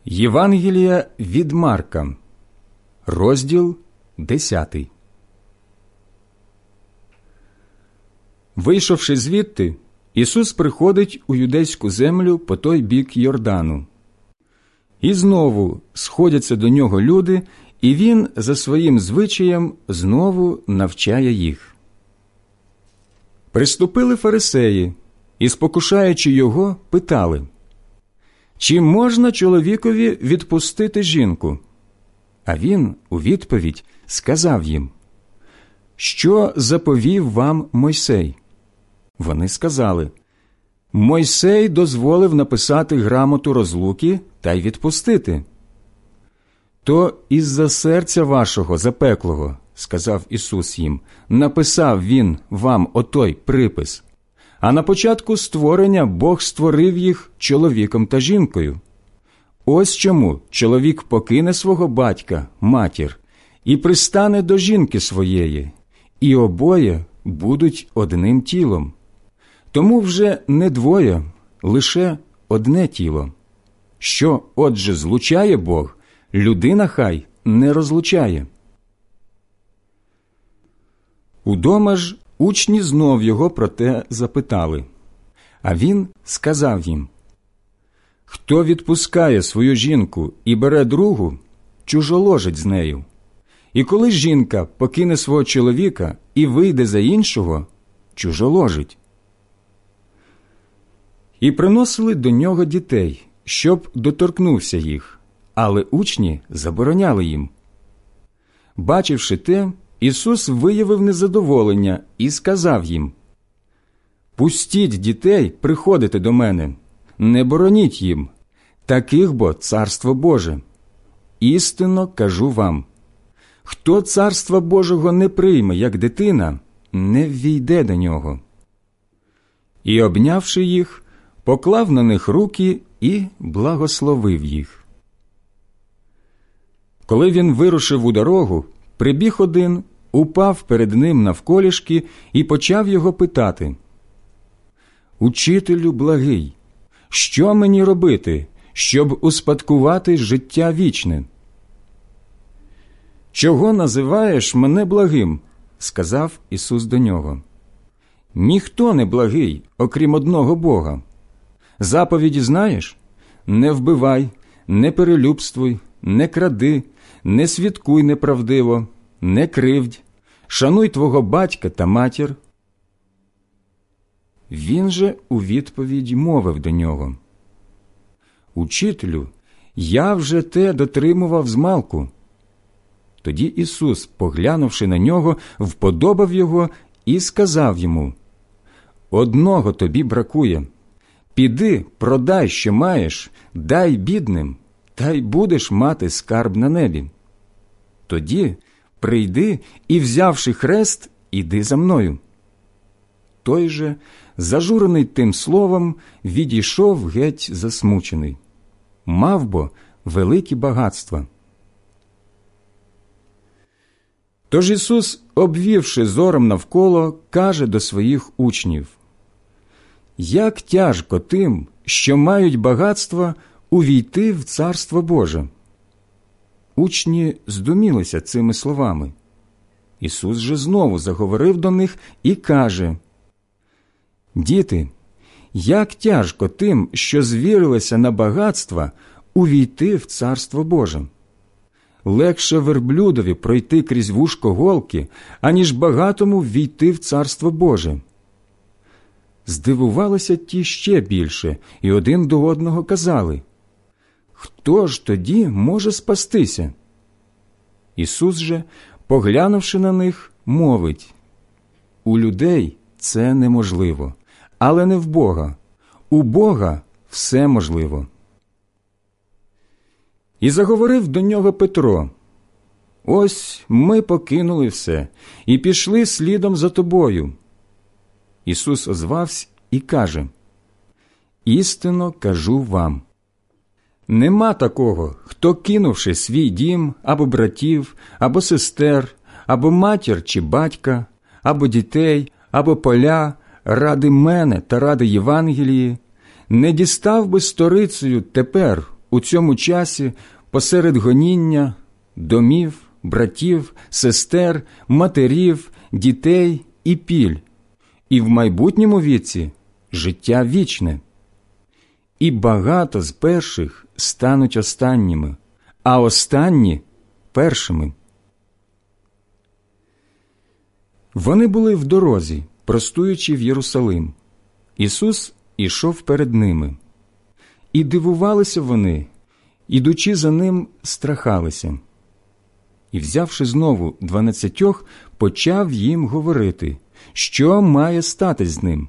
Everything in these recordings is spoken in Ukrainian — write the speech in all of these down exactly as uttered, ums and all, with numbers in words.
Євангелія від Марка, розділ десятий. Вийшовши звідти, Ісус приходить у юдейську землю по той бік Йордану. І знову сходяться до нього люди, і він за своїм звичаєм знову навчає їх. Приступили фарисеї і, спокушаючи його, питали: «Чи можна чоловікові відпустити жінку?» А він у відповідь сказав їм: «Що заповів вам Мойсей?» Вони сказали: «Мойсей дозволив написати грамоту розлуки та й відпустити». «То із-за серця вашого запеклого, – сказав Ісус їм, – написав він вам отой припис. А на початку створення Бог створив їх чоловіком та жінкою. Ось чому чоловік покине свого батька, матір, і пристане до жінки своєї, і обоє будуть одним тілом. Тому вже не двоє, лише одне тіло. Що, отже, злучає Бог, людина хай не розлучає». Удома ж учні знов його про те запитали. А він сказав їм: «Хто відпускає свою жінку і бере другу, чужоложить з нею. І коли жінка покине свого чоловіка і вийде за іншого, чужоложить». І приносили до нього дітей, щоб доторкнувся їх, але учні забороняли їм. Бачивши те, Ісус виявив незадоволення і сказав їм: «Пустіть дітей приходити до мене, не бороніть їм, таких бо Царство Боже. Істинно кажу вам, хто Царства Божого не прийме, як дитина, не ввійде до нього». І, обнявши їх, поклав на них руки і благословив їх. Коли він вирушив у дорогу, прибіг один, упав перед ним навколішки і почав його питати: «Учителю благий, що мені робити, щоб успадкувати життя вічне?» «Чого називаєш мене благим?» – сказав Ісус до нього. «Ніхто не благий, окрім одного Бога. Заповіді знаєш? Не вбивай, не перелюбствуй, не кради, не свідкуй неправдиво, не кривдь, шануй твого батька та матір». Він же у відповідь мовив до нього: «Учителю, я вже те дотримував змалку». Тоді Ісус, поглянувши на нього, вподобав його і сказав йому: «Одного тобі бракує. Піди, продай, що маєш, дай бідним, та й будеш мати скарб на небі. Тоді прийди і, взявши хрест, іди за мною». Той же, зажурений тим словом, відійшов геть засмучений. Мав бо великі багатства. Тож Ісус, обвівши зором навколо, каже до своїх учнів: «Як тяжко тим, що мають багатства, увійти в Царство Боже». Учні здумілися цими словами. Ісус же знову заговорив до них і каже: «Діти, як тяжко тим, що звірилися на багатства, увійти в Царство Боже. Легше верблюдові пройти крізь вушко голки, аніж багатому ввійти в Царство Боже». Здивувалися ті ще більше, і один до одного казали: «Хто ж тоді може спастися?» Ісус же, поглянувши на них, мовить: «У людей це неможливо, але не в Бога. У Бога все можливо». І заговорив до нього Петро: «Ось ми покинули все і пішли слідом за тобою». Ісус озвався і каже: «Істинно кажу вам, нема такого, хто, кинувши свій дім, або братів, або сестер, або матір чи батька, або дітей, або поля, ради мене та ради Євангелії, не дістав би сторицею тепер у цьому часі посеред гоніння, домів, братів, сестер, матерів, дітей і піль, і в майбутньому віці життя вічне. І багато з перших стануть останніми, а останні – першими. Вони були в дорозі, простуючи в Єрусалим. Ісус ішов перед ними. І дивувалися вони, ідучи за ним, страхалися. І, взявши знову дванадцятьох, почав їм говорити, що має статись з ним.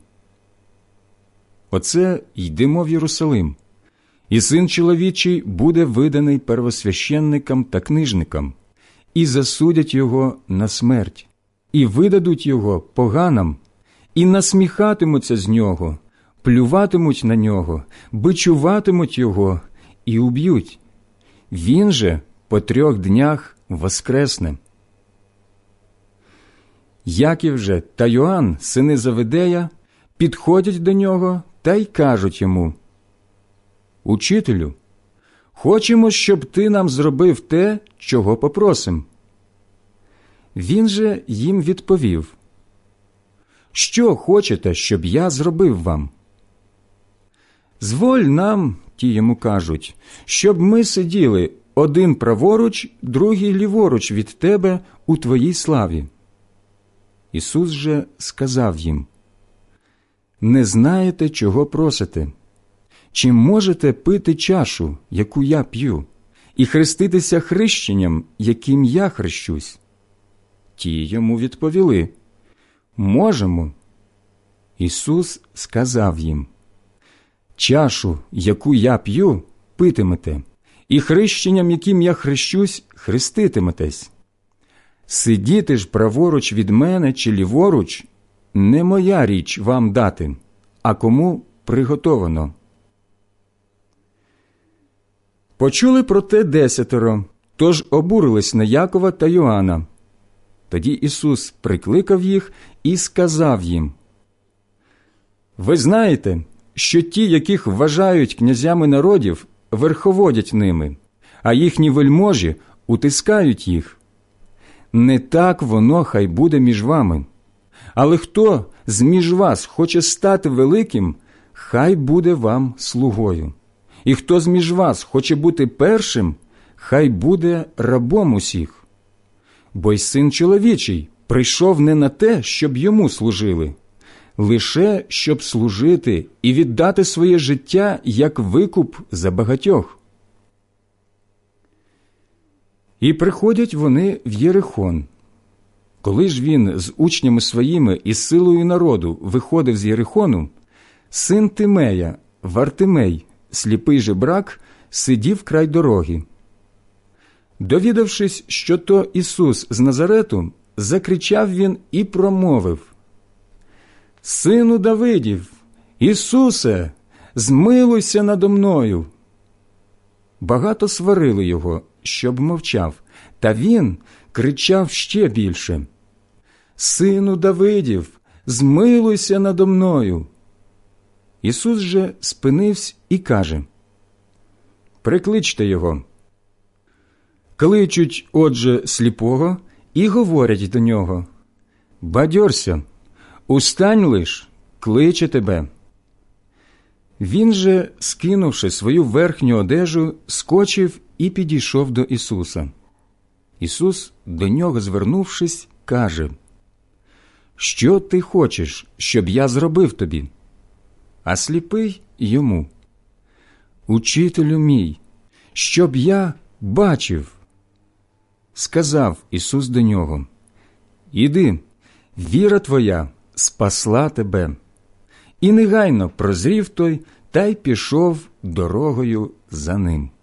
Оце йдемо в Єрусалим, і Син чоловічий буде виданий первосвященникам та книжникам, і засудять його на смерть, і видадуть його поганам, і насміхатимуться з нього, плюватимуть на нього, бичуватимуть його і уб'ють. Він же по трьох днях воскресне. Яків же та Йоанн, сини Заведея, підходять до нього та й кажуть йому: «Учителю, хочемо, щоб ти нам зробив те, чого попросим». Він же їм відповів: «Що хочете, щоб я зробив вам?» «Зволь нам, – ті йому кажуть, – щоб ми сиділи один праворуч, другий ліворуч від тебе у твоїй славі». Ісус же сказав їм: «Не знаєте, чого просите? Чи можете пити чашу, яку я п'ю, і хреститися хрещенням, яким я хрещусь?» Ті йому відповіли: «Можемо». Ісус сказав їм: «Чашу, яку я п'ю, питимете, і хрещенням, яким я хрещусь, хреститиметесь. Сидіти ж праворуч від мене чи ліворуч – не моя річ вам дати, а кому приготовано». Почули про те десятеро, тож обурились на Якова та Йоанна. Тоді Ісус прикликав їх і сказав їм: «Ви знаєте, що ті, яких вважають князями народів, верховодять ними, а їхні вельможі утискають їх. Не так воно хай буде між вами. Але хто з-між вас хоче стати великим, хай буде вам слугою. І хто з-між вас хоче бути першим, хай буде рабом усіх. Бо й Син чоловічий прийшов не на те, щоб йому служили, лише щоб служити і віддати своє життя як викуп за багатьох». І приходять вони в Єрихон. Коли ж він з учнями своїми і силою народу виходив з Єрихону, син Тимея, Вартимей, сліпий жебрак, сидів край дороги. Довідавшись, що то Ісус з Назарету, закричав він і промовив: «Сину Давидів, Ісусе, змилуйся надо мною!» Багато сварили його, щоб мовчав, та він кричав ще більше: «Сину Давидів, змилуйся надо мною!» Ісус же спинився і каже: «Прикличте його». Кличуть, отже, сліпого і говорять до нього: «Бадьорся, устань лиш, кличе тебе». Він же, скинувши свою верхню одежу, скочив і підійшов до Ісуса. Ісус, до нього звернувшись, каже: «Що ти хочеш, щоб я зробив тобі?» А сліпий йому: «Учителю мій, щоб я бачив». Сказав Ісус до нього: «Іди, віра твоя спасла тебе». І негайно прозрів той та й пішов дорогою за ним.